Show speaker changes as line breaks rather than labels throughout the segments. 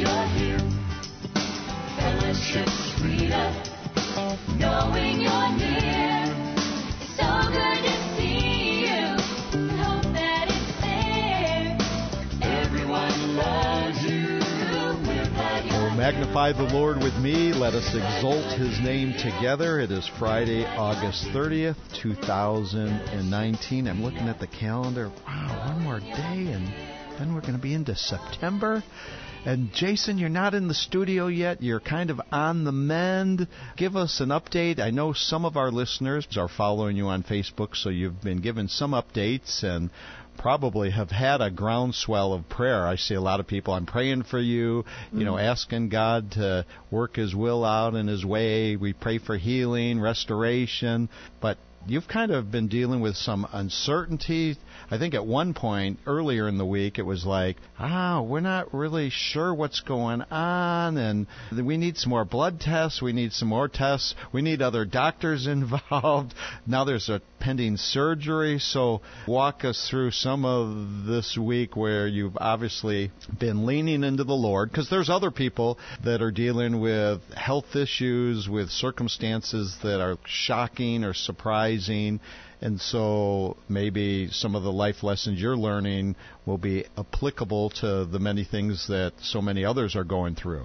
you're here. Fellowship's freedom, knowing you're near. It's so good to see you. Hope that it's there. Everyone loves you. We're glad you're here.
Magnify the Lord with me. Let us exalt His name together. It is Friday, August 30th, 2019. I'm looking at the calendar. Wow, one more day, and then we're going to be into September. And Jason, you're not in the studio yet. You're kind of on the mend. Give us an update. I know some of our listeners are following you on Facebook, so you've been given some updates and probably have had a groundswell of prayer. I see a lot of people, I'm praying for you, asking God to work His will out in His way. We pray for healing, restoration, but you've kind of been dealing with some uncertainty. I think at one point earlier in the week it was like, we're not really sure what's going on, and we need some more blood tests, we need some more tests, we need other doctors involved. Now there's a pending surgery. So walk us through some of this week where you've obviously been leaning into the Lord, because there's other people that are dealing with health issues, with circumstances that are shocking or surprising. And so maybe some of the life lessons you're learning will be applicable to the many things that so many others are going through.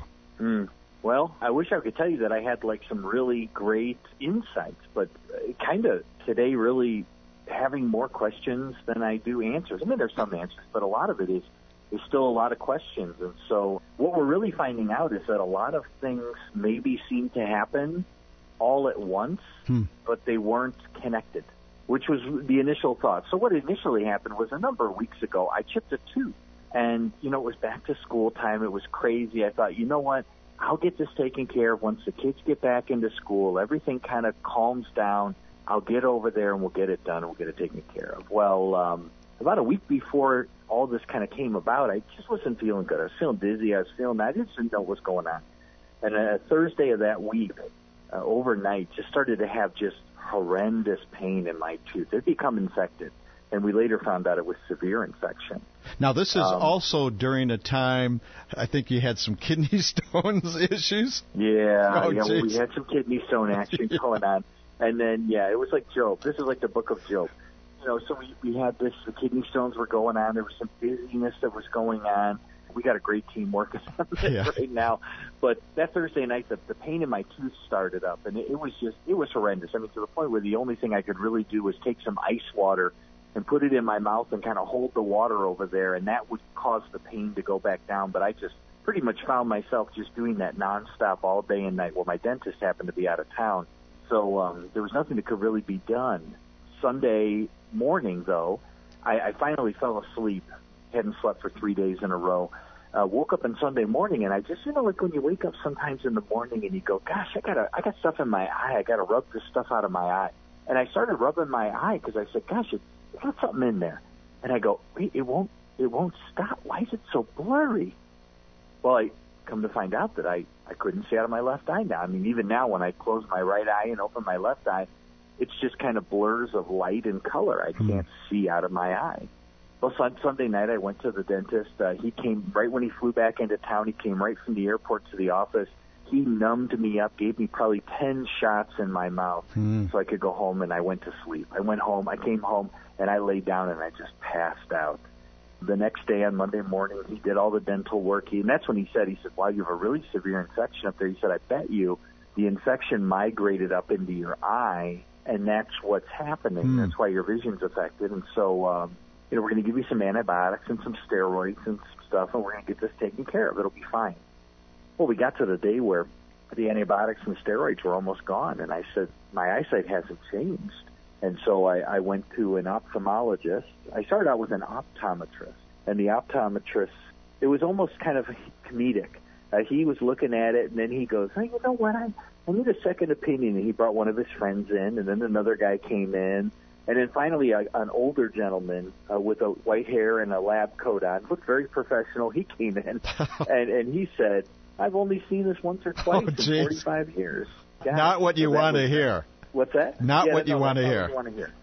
Well, I wish I could tell you that I had some really great insights, but kind of today really having more questions than I do answers. I mean, there's some answers, but a lot of it is still a lot of questions. And so what we're really finding out is that a lot of things maybe seem to happen all at once, but they weren't connected, which was the initial thought. So what initially happened was a number of weeks ago, I chipped a tooth. And, it was back to school time. It was crazy. I thought, you know what? I'll get this taken care of once the kids get back into school. Everything kind of calms down. I'll get over there and we'll get it done and we'll get it taken care of. Well, about a week before all this kind of came about, I just wasn't feeling good. I was feeling dizzy. I just didn't know what was going on. And Thursday of that week, overnight, just started to have just horrendous pain in my tooth. It had become infected. And we later found out it was severe infection.
Now, this is also during a time, I think you had some kidney stones issues?
Yeah, we had some kidney stone action going on. And then, it was like Job. This is like the book of Job. So we had this, the kidney stones were going on. There was some dizziness that was going on. We got a great team working on this right now. But that Thursday night, the pain in my tooth started up, and it was horrendous. I mean, to the point where the only thing I could really do was take some ice water and put it in my mouth and kind of hold the water over there, and that would cause the pain to go back down. But I just pretty much found myself just doing that nonstop all day and night. Well, my dentist happened to be out of town, so there was nothing that could really be done. Sunday morning, though, I finally fell asleep. Hadn't slept for 3 days in a row. Woke up on Sunday morning, and I just, like when you wake up sometimes in the morning and you go, gosh, I got stuff in my eye. I got to rub this stuff out of my eye. And I started rubbing my eye because I said, gosh, it's got something in there. And I go, wait, it won't stop. Why is it so blurry? Well, I come to find out that I couldn't see out of my left eye now. I mean, even now when I close my right eye and open my left eye, it's just kind of blurs of light and color. I can't see out of my eye. Well, Sunday night I went to the dentist. He came right when he flew back into town. He came right from the airport to the office. He numbed me up, gave me probably 10 shots in my mouth so I could go home, and I went to sleep. I went home, I came home, and I laid down, and I just passed out. The next day on Monday morning, he did all the dental work. And that's when he said, wow, you have a really severe infection up there. He said, I bet you the infection migrated up into your eye, and that's what's happening. That's why your vision's affected. And so, we're going to give you some antibiotics and some steroids and some stuff, and we're going to get this taken care of. It'll be fine. Well, we got to the day where the antibiotics and steroids were almost gone, and I said, my eyesight hasn't changed. And so I went to an ophthalmologist. I started out with an optometrist, and the optometrist, it was almost kind of comedic. He was looking at it, and then he goes, hey, you know what, I need a second opinion. And he brought one of his friends in, and then another guy came in. And then finally, an older gentleman with a white hair and a lab coat on, looked very professional. He came in, and he said, I've only seen this once or twice in 45 years. God,
Not what you want to hear.
What's that?
Not what you want to hear.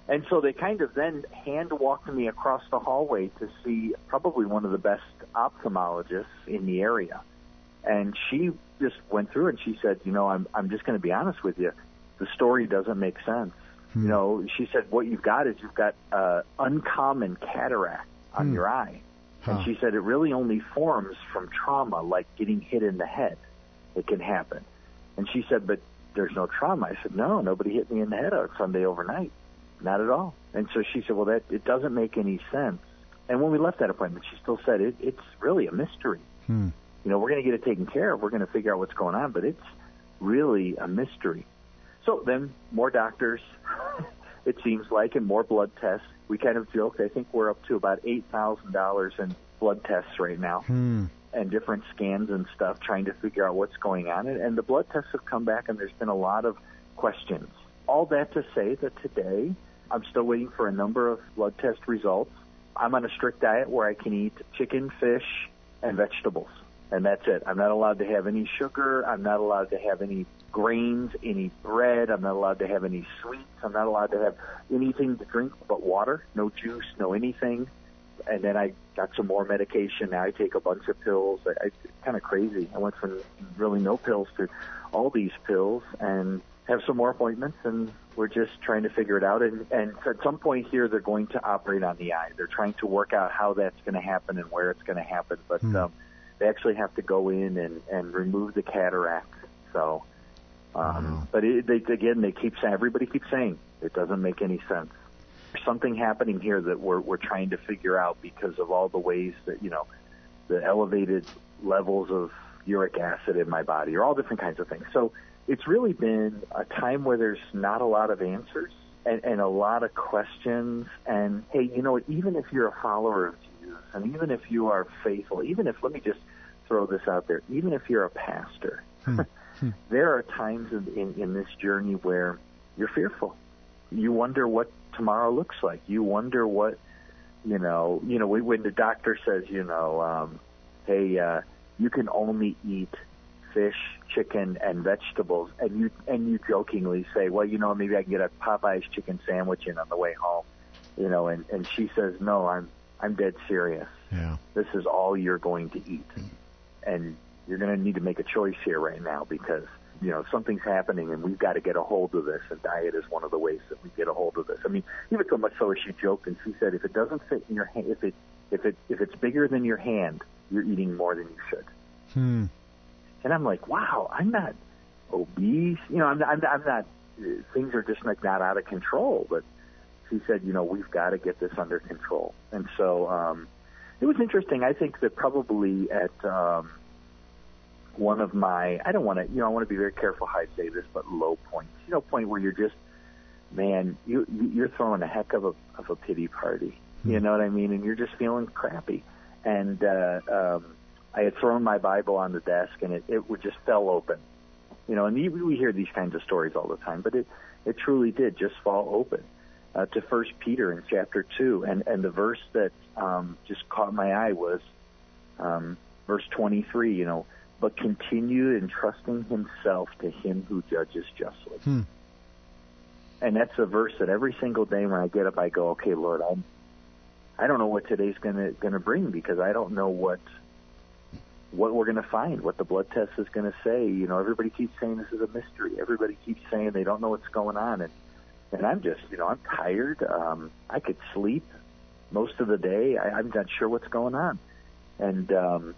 And so they kind of then hand-walked me across the hallway to see probably one of the best ophthalmologists in the area. And she just went through and she said, I'm just going to be honest with you. The story doesn't make sense. She said, what you've got is you've got uncommon cataract on your eye. And she said it really only forms from trauma, like getting hit in the head. It can happen. And she said, but there's no trauma. I said, no, nobody hit me in the head on Sunday overnight. Not at all. And so she said, well, it doesn't make any sense. And when we left that appointment, she still said, it's really a mystery. We're going to get it taken care of. We're going to figure out what's going on, but it's really a mystery. So then more doctors, it seems like, and more blood tests. We kind of joked, I think we're up to about $8,000 in blood tests right now and different scans and stuff trying to figure out what's going on. And the blood tests have come back, and there's been a lot of questions. All that to say that today I'm still waiting for a number of blood test results. I'm on a strict diet where I can eat chicken, fish, and vegetables. And that's it. I'm not allowed to have any sugar. I'm not allowed to have any grains, any bread. I'm not allowed to have any sweets. I'm not allowed to have anything to drink but water, no juice, no anything. And then I got some more medication. Now I take a bunch of pills. It's kind of crazy. I went from really no pills to all these pills and have some more appointments, and we're just trying to figure it out. And at some point here, they're going to operate on the eye. They're trying to work out how that's going to happen and where it's going to happen. But they actually have to go in and remove the cataract. So, but they keep saying, everybody keeps saying it doesn't make any sense. There's something happening here that we're trying to figure out because of all the ways that, the elevated levels of uric acid in my body, or all different kinds of things. So it's really been a time where there's not a lot of answers and a lot of questions. And, hey, even if you're a follower of Jesus, and even if you are faithful, even if, let me just throw this out there, even if you're a pastor, there are times in this journey where you're fearful. You wonder what tomorrow looks like. You wonder what, when the doctor says, hey, you can only eat fish, chicken, and vegetables, and you jokingly say, well, maybe I can get a Popeye's chicken sandwich in on the way home, and she says, no, I'm dead serious.
Yeah.
This is all you're going to eat, and you're going to need to make a choice here right now because something's happening, and we've got to get a hold of this. And diet is one of the ways that we get a hold of this. I mean, even so much so as she joked, and she said, if it doesn't fit in your hand, if it's bigger than your hand, you're eating more than you should. And I'm like, wow, I'm not obese. I'm not. Things are just like not out of control. But she said, we've got to get this under control. And so it was interesting. I think that probably at one of my, I don't want to, I want to be very careful how I say this, but low points. Point where you're just, man, you're throwing a heck of a pity party. You know what I mean? And you're just feeling crappy. And I had thrown my Bible on the desk, and it would just fell open. And we hear these kinds of stories all the time, but it truly did just fall open. To 1 Peter in chapter 2, and the verse that just caught my eye was verse 23, but continue entrusting himself to him who judges justly. And that's a verse that every single day when I get up, I go, okay, Lord, I don't know what today's gonna bring, because I don't know what we're going to find, what the blood test is going to say. Everybody keeps saying this is a mystery. Everybody keeps saying they don't know what's going on. And I'm just, I'm tired. I could sleep most of the day. I'm not sure what's going on. And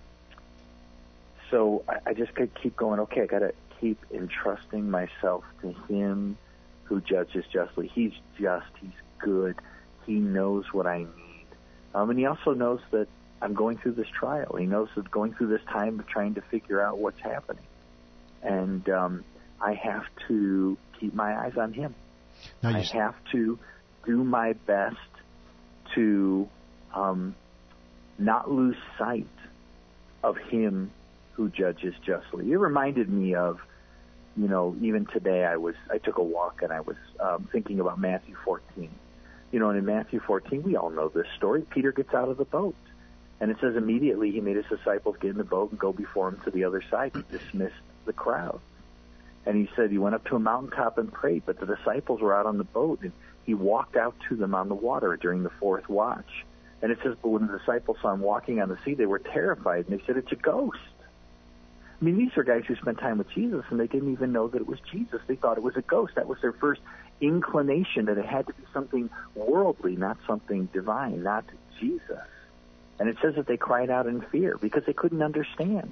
so I just could keep going, okay, I got to keep entrusting myself to him who judges justly. He's just. He's good. He knows what I need. And he also knows that I'm going through this trial. He knows that going through this time of trying to figure out what's happening. And I have to keep my eyes on him. I have to do my best to not lose sight of him who judges justly. It reminded me of, even today I took a walk and I was thinking about Matthew 14. And in Matthew 14, we all know this story. Peter gets out of the boat. And it says immediately he made his disciples get in the boat and go before him to the other side. He dismissed the crowd. And he said he went up to a mountaintop and prayed, but the disciples were out on the boat, and he walked out to them on the water during the fourth watch. And it says, but when the disciples saw him walking on the sea, they were terrified, and they said, it's a ghost. I mean, these are guys who spent time with Jesus, and they didn't even know that it was Jesus. They thought it was a ghost. That was their first inclination, that it had to be something worldly, not something divine, not Jesus. And it says that they cried out in fear because they couldn't understand.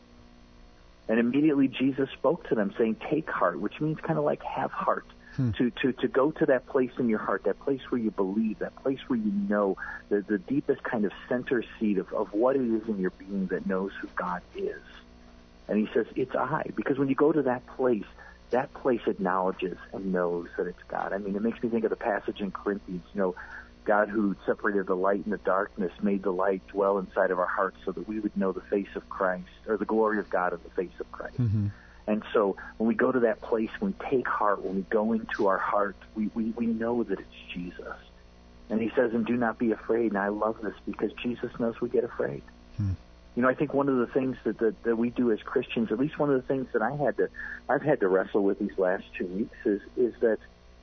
And immediately Jesus spoke to them, saying, take heart, which means kind of like have heart. To go to that place in your heart, that place where you believe, that place where you know, the deepest kind of center seat of what it is in your being that knows who God is. And he says, it's I. Because when you go to that place acknowledges and knows that it's God. I mean, it makes me think of the passage in Corinthians, God who separated the light and the darkness made the light dwell inside of our hearts so that we would know the face of Christ, or the glory of God in the face of Christ. Mm-hmm. And so when we go to that place, when we take heart, when we go into our heart, we know that it's Jesus. And he says, and do not be afraid. And I love this because Jesus knows we get afraid. I think one of the things that we do as Christians, at least one of the things that I've had to wrestle with these last 2 weeks is that,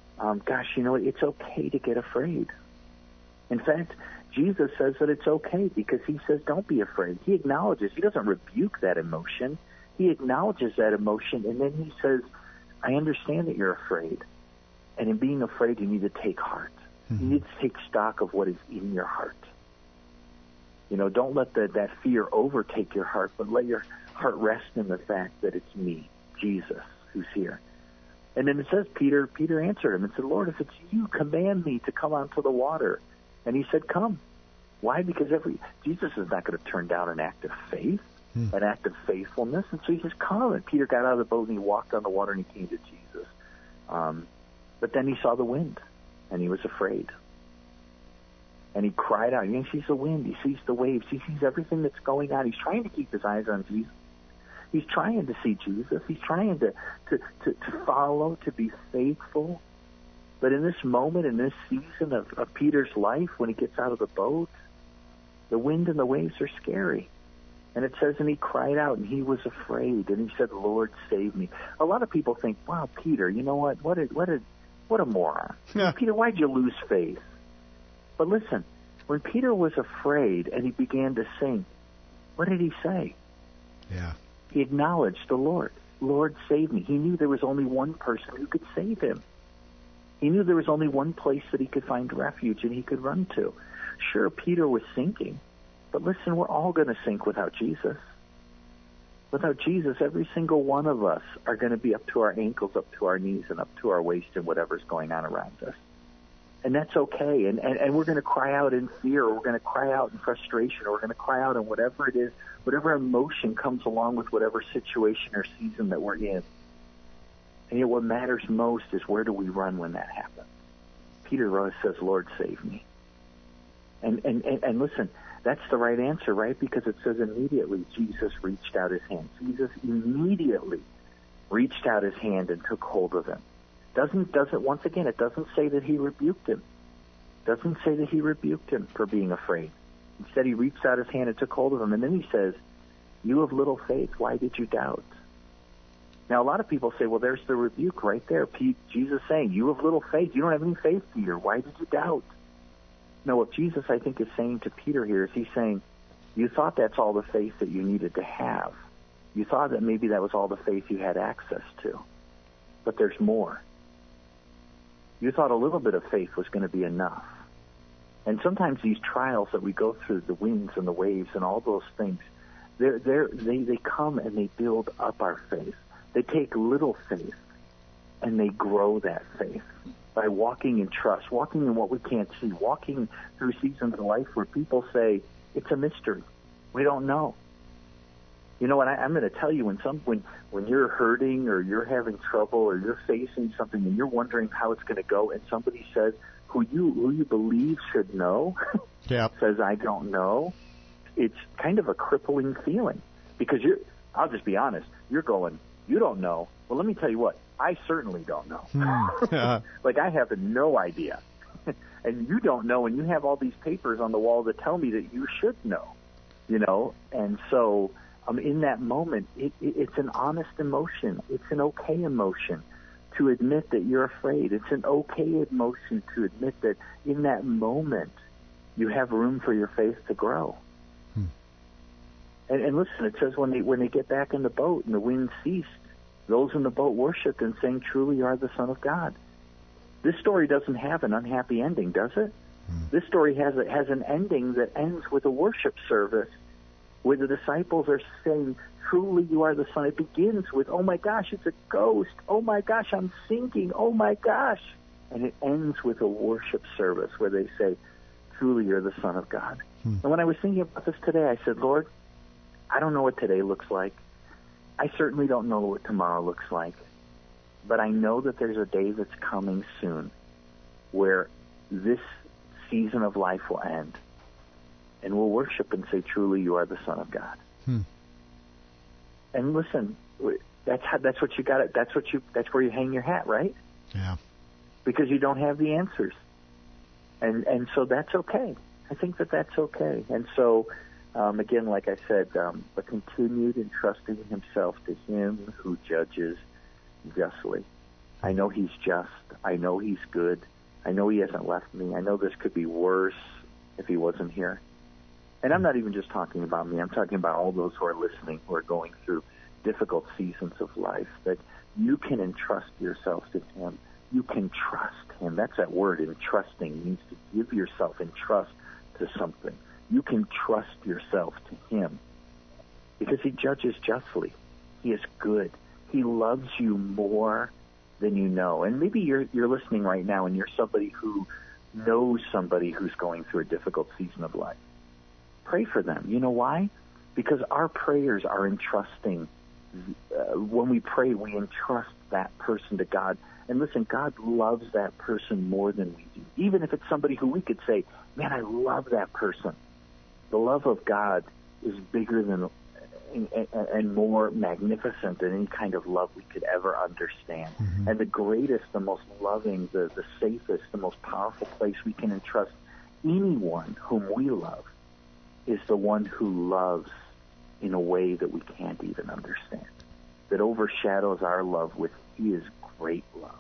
it's okay to get afraid. In fact, Jesus says that it's okay because he says, don't be afraid. He acknowledges, he doesn't rebuke that emotion. He acknowledges that emotion, and then he says, I understand that you're afraid. And in being afraid, you need to take heart. Mm-hmm. You need to take stock of what is in your heart. Don't let that fear overtake your heart, but let your heart rest in the fact that it's me, Jesus, who's here. And then it says Peter answered him and said, Lord, if it's you, command me to come onto the water. And he said, come. Why? Because Jesus is not going to turn down an act of faith. An act of faithfulness. And so he says, come. And Peter got out of the boat and he walked on the water and he came to Jesus. But then he saw the wind and he was afraid. And he cried out. He sees the wind. He sees the waves. He sees everything that's going on. He's trying to keep his eyes on Jesus. He's trying to see Jesus. He's trying to follow, to be faithful. But in this moment, in this season of Peter's life, when he gets out of the boat, the wind and the waves are scary. And it says, and he cried out, and he was afraid, and he said, Lord, save me. A lot of people think, wow, Peter, you know what? What a moron. Yeah. Peter, why'd you lose faith? But listen, when Peter was afraid and he began to sink, what did he say?
Yeah.
He acknowledged the Lord. Lord, save me. He knew there was only one person who could save him. He knew there was only one place that he could find refuge and he could run to. Sure, Peter was sinking. But listen, we're all going to sink without Jesus. Without Jesus, every single one of us are going to be up to our ankles, up to our knees, and up to our waist in whatever's going on around us. And that's okay. And we're going to cry out in fear, or we're going to cry out in frustration, or we're going to cry out in whatever it is, whatever emotion comes along with whatever situation or season that we're in. And yet what matters most is, where do we run when that happens? Peter says, Lord, save me. And listen, that's the right answer, right? Because it says immediately Jesus reached out his hand. Jesus immediately reached out his hand and took hold of him. Once again, it doesn't say that he rebuked him. Doesn't say that he rebuked him for being afraid. Instead, he reached out his hand and took hold of him. And then he says, you have little faith, why did you doubt? Now, a lot of people say, well, there's the rebuke right there. Jesus saying, you have little faith. You don't have any faith, Peter. Why did you doubt? No, what Jesus, I think, is saying to Peter here is he's saying, you thought that's all the faith that you needed to have. You thought that maybe that was all the faith you had access to. But there's more. You thought a little bit of faith was going to be enough. And sometimes these trials that we go through, the winds and the waves and all those things, they come and they build up our faith. They take little faith and they grow that faith by walking in trust, walking in what we can't see, walking through seasons of life where people say, it's a mystery. We don't know. You know what? I'm going to tell you, when you're hurting or you're having trouble or you're facing something and you're wondering how it's going to go, and somebody says who you believe should know,
yep,
says I don't know, it's kind of a crippling feeling, because I'll just be honest, you're going, you don't know. Well, let me tell you what, I certainly don't know. Like, I have no idea. And you don't know, and you have all these papers on the wall that tell me that you should know, you know? And so in that moment, it's an honest emotion. It's an okay emotion to admit that you're afraid. It's an okay emotion to admit that in that moment you have room for your faith to grow. And listen, it says when they get back in the boat and the wind ceased, those in the boat worshiped and saying, "Truly you are the Son of God." This story doesn't have an unhappy ending, does it? This story has an ending that ends with a worship service where the disciples are saying, "Truly you are the Son." It begins with, "Oh my gosh, it's a ghost. Oh my gosh, I'm sinking. Oh my gosh." And it ends with a worship service where they say, "Truly you're the Son of God." And when I was thinking about this today, I said, Lord, I don't know what today looks like. I certainly don't know what tomorrow looks like. But I know that there's a day that's coming soon where this season of life will end. And we'll worship and say, "Truly you are the Son of God." And listen, that's what you got. That's where you hang your hat, right?
Yeah.
Because you don't have the answers. And so that's okay. I think that's okay. And so, again, like I said, but continued entrusting himself to him who judges justly. I know he's just. I know he's good. I know he hasn't left me. I know this could be worse if he wasn't here. And I'm not even just talking about me. I'm talking about all those who are listening, who are going through difficult seasons of life, that you can entrust yourself to him. You can trust him. That's that word, entrusting. It means to give yourself in trust to something. You can trust yourself to him because he judges justly. He is good. He loves you more than you know. And maybe you're listening right now and you're somebody who knows somebody who's going through a difficult season of life. Pray for them. You know why? Because our prayers are entrusting. When we pray, we entrust that person to God. And listen, God loves that person more than we do. Even if it's somebody who we could say, "Man, I love that person." The love of God is bigger than and more magnificent than any kind of love we could ever understand. And the greatest, the most loving, the safest, the most powerful place we can entrust anyone whom we love is the one who loves in a way that we can't even understand, that overshadows our love with his great love.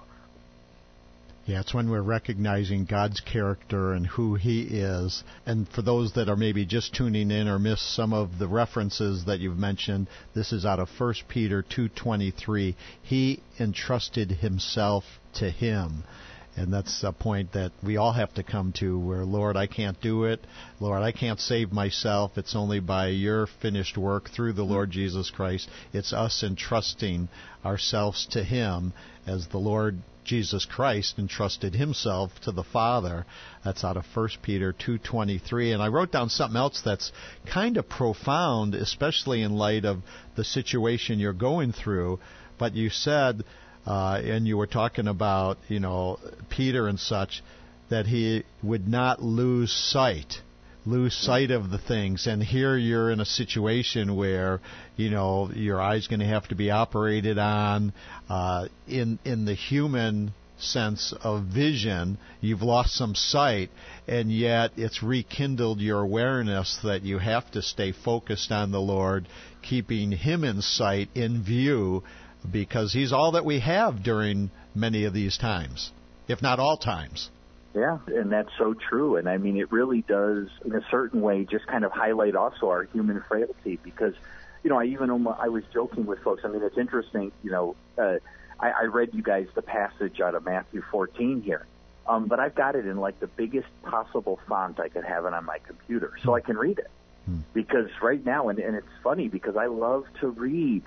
Yeah, it's when we're recognizing God's character and who he is. And for those that are maybe just tuning in or miss some of the references that you've mentioned, this is out of 1 Peter 2:23. He entrusted himself to him. And that's a point that we all have to come to where, Lord, I can't do it. Lord, I can't save myself. It's only by your finished work through the Lord Jesus Christ. It's us entrusting ourselves to him as the Lord Jesus Christ entrusted himself to the Father. That's out of 1 Peter 2:23. And I wrote down something else that's kind of profound, especially in light of the situation you're going through. But you said, and you were talking about, Peter and such, that he would not lose sight of the things. And here you're in a situation where, your eye's going to have to be operated on. In the human sense of vision, you've lost some sight, and yet it's rekindled your awareness that you have to stay focused on the Lord, keeping him in sight, in view, because he's all that we have during many of these times, if not all times.
Yeah, and that's so true. And I mean, it really does, in a certain way, just kind of highlight also our human frailty because, I was joking with folks. I mean, it's interesting, I read you guys the passage out of Matthew 14 here, but I've got it in like the biggest possible font I could have it on my computer so I can read it. Because right now, and it's funny because I love to read.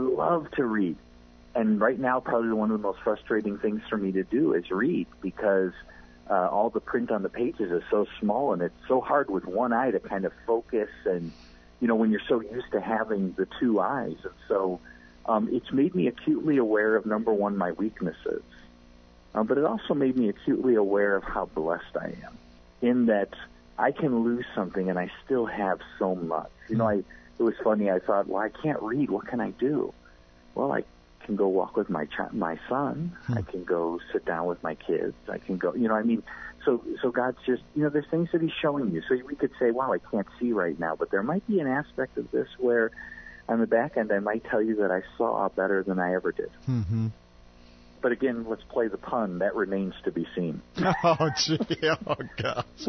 And right now, probably one of the most frustrating things for me to do is read because all the print on the pages is so small and it's so hard with one eye to kind of focus and, when you're so used to having the two eyes. And so it's made me acutely aware of, number one, my weaknesses. But it also made me acutely aware of how blessed I am in that I can lose something and I still have so much. It was funny. I thought, well, I can't read. What can I do? Well, I can go walk with my son. I can go sit down with my kids. I can go, so God's just, there's things that he's showing you. So we could say, wow, I can't see right now. But there might be an aspect of this where on the back end, I might tell you that I saw better than I ever did.
Mm-hmm.
But again, let's play the pun. That remains to be seen.
Oh, gee. Oh, gosh.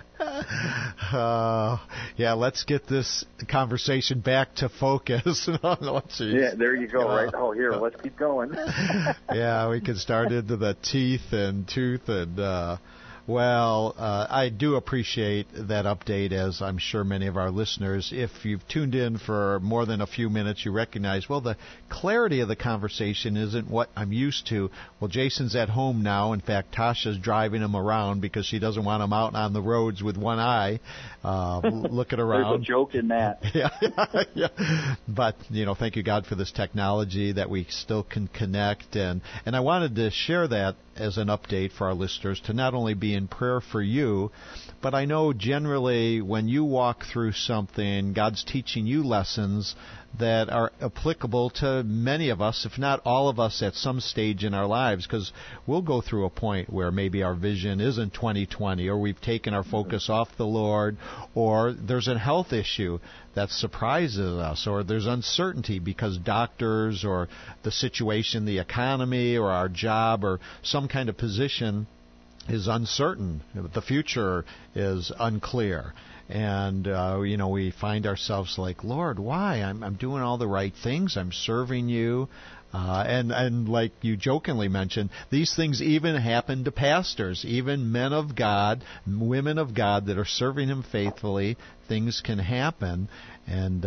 Yeah, let's get this conversation back to focus. Oh,
yeah, there you go, right? Oh, here, let's keep going.
Yeah, we could start into the teeth and tooth and... Well, I do appreciate that update, as I'm sure many of our listeners, if you've tuned in for more than a few minutes, you recognize, well, the clarity of the conversation isn't what I'm used to. Well, Jason's at home now. In fact, Tasha's driving him around because she doesn't want him out on the roads with one eye looking around.
There's a joke in that.
Yeah. But, thank you, God, for this technology that we still can connect. And I wanted to share that as an update for our listeners to not only be in prayer for you, but I know generally when you walk through something, God's teaching you lessons that are applicable to many of us, if not all of us, at some stage in our lives, because we'll go through a point where maybe our vision isn't 20/20, or we've taken our focus off the Lord, or there's a health issue that surprises us, or there's uncertainty because doctors or the situation, the economy, or our job, or some kind of position is uncertain. The future is unclear. And, we find ourselves like, Lord, why? I'm doing all the right things. I'm serving you. And like you jokingly mentioned, these things even happen to pastors, even men of God, women of God that are serving Him faithfully. Things can happen. And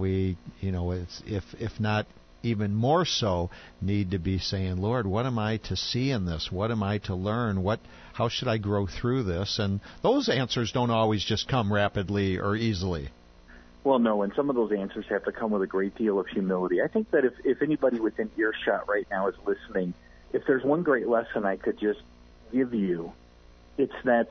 if not even more so, need to be saying, Lord, what am I to see in this? What am I to learn? How should I grow through this? And those answers don't always just come rapidly or easily.
Well, no, and some of those answers have to come with a great deal of humility. I think that if anybody within earshot right now is listening, if there's one great lesson I could just give you, it's that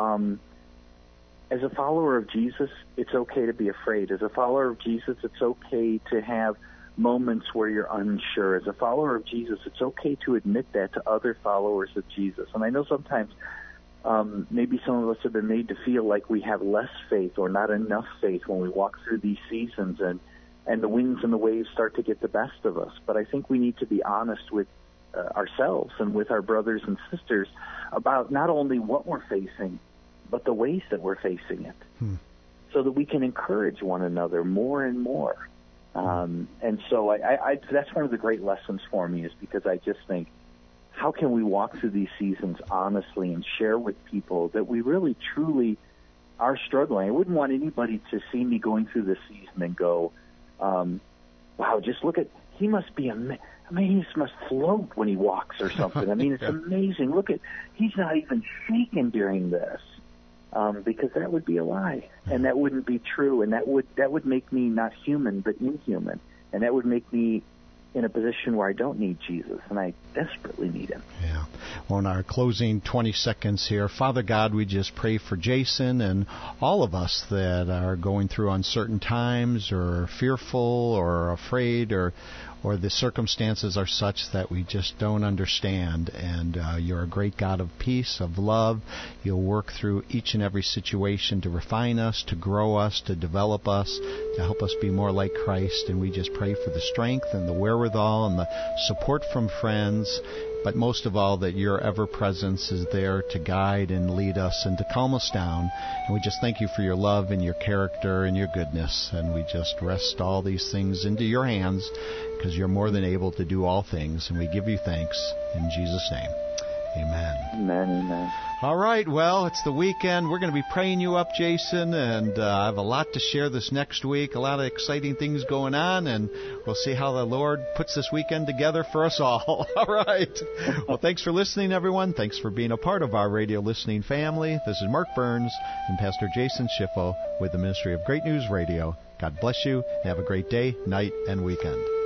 as a follower of Jesus, it's okay to be afraid. As a follower of Jesus, it's okay to have moments where you're unsure. As a follower of Jesus, it's okay to admit that to other followers of Jesus. And I know sometimes maybe some of us have been made to feel like we have less faith or not enough faith when we walk through these seasons and the winds and the waves start to get the best of us. But I think we need to be honest with ourselves and with our brothers and sisters about not only what we're facing, but the ways that we're facing it, so that we can encourage one another more and more. And so that's one of the great lessons for me, is because I just think, how can we walk through these seasons honestly and share with people that we really, truly are struggling? I wouldn't want anybody to see me going through this season and go, wow, just look at, he must be he must float when he walks or something. I mean, it's amazing. Look at, he's not even shaking during this. Because that would be a lie, and that wouldn't be true, and that would make me not human but inhuman, and that would make me in a position where I don't need Jesus, and I desperately need Him.
Yeah. Well, in our closing 20 seconds here, Father God, we just pray for Jason and all of us that are going through uncertain times or fearful or afraid or the circumstances are such that we just don't understand. And you're a great God of peace, of love. You'll work through each and every situation to refine us, to grow us, to develop us, to help us be more like Christ. And we just pray for the strength and the wherewithal and the support from friends, but most of all that your ever-presence is there to guide and lead us and to calm us down. And we just thank you for your love and your character and your goodness. And we just rest all these things into your hands, because you're more than able to do all things. And we give you thanks in Jesus' name. Amen.
Amen, amen.
All right, well, it's the weekend. We're going to be praying you up, Jason, and I have a lot to share this next week, a lot of exciting things going on, and we'll see how the Lord puts this weekend together for us all. All right. Well, thanks for listening, everyone. Thanks for being a part of our radio listening family. This is Mark Burns and Pastor Jason Schiffo with the Ministry of Great News Radio. God bless you. Have a great day, night, and weekend.